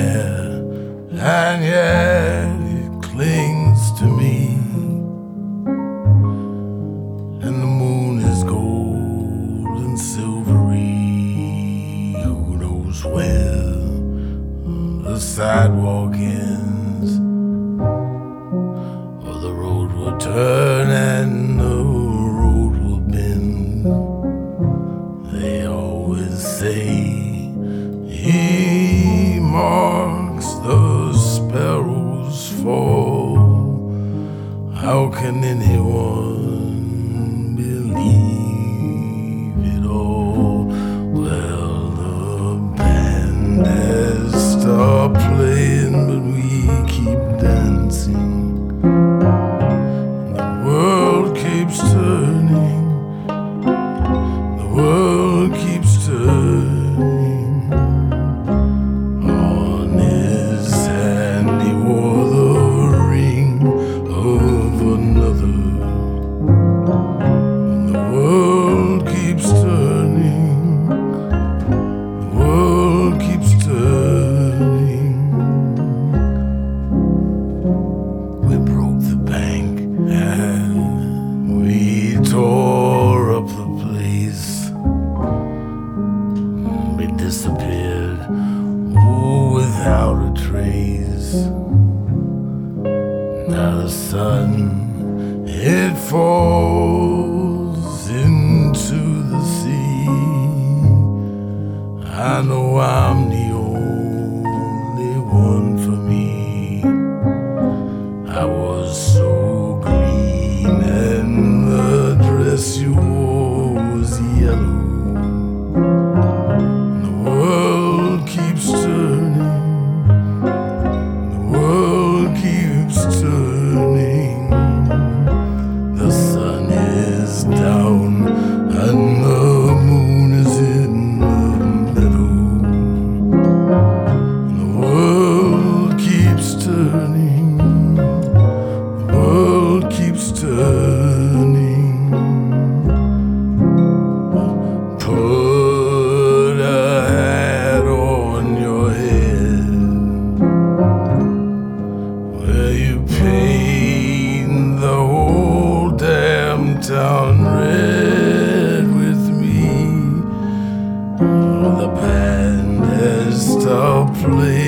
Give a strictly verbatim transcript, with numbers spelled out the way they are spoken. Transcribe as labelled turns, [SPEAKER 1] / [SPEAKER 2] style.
[SPEAKER 1] there, and yet it clings to me. And the moon is gold and silvery. Who knows where the sidewalk ends, or the road will turn and the road will bend. They always say he marks the sparrows fall. How can anyone believe it all? Well, the band has stopped playing, but we keep dancing. The world keeps turning. The world keeps turning. On his hand he wore the ring of another. The world keeps turning. The world keeps turning. We broke the bank and we tore up the place. We disappeared, oh, without a trace. Now the sun, it falls into the sea. I know I'm the only one for me. I was so green and the dress you wore was yellow. The world keeps turning. The world keeps turning. The sun is down and the moon is in the middle. The world keeps turning. The world keeps turning. Put a hat on your head where you paint the whole damn town red with me. The band has stopped playing.